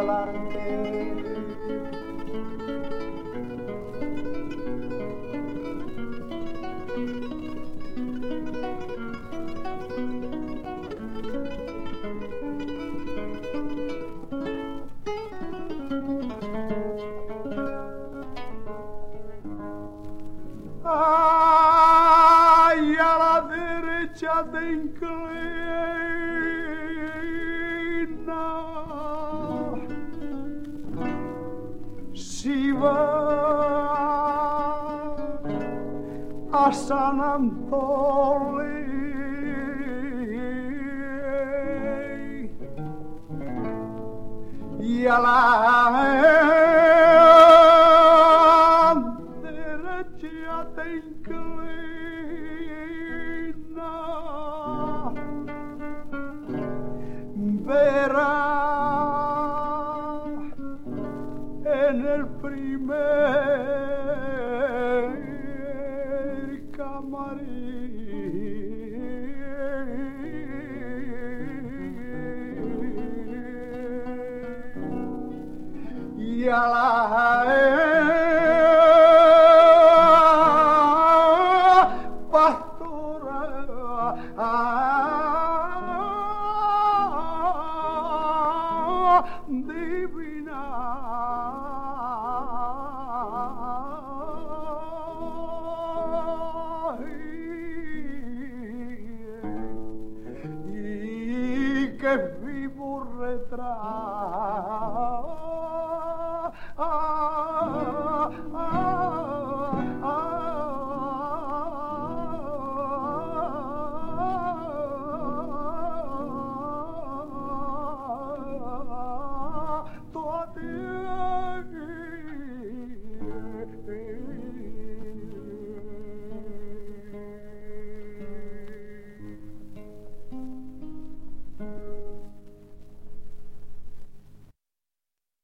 regalarte. Ay, a la derecha te inclina, si va a San Antonio y a la te inclina, verás en el primer camarín y a la divina y que vivo retrato a ti.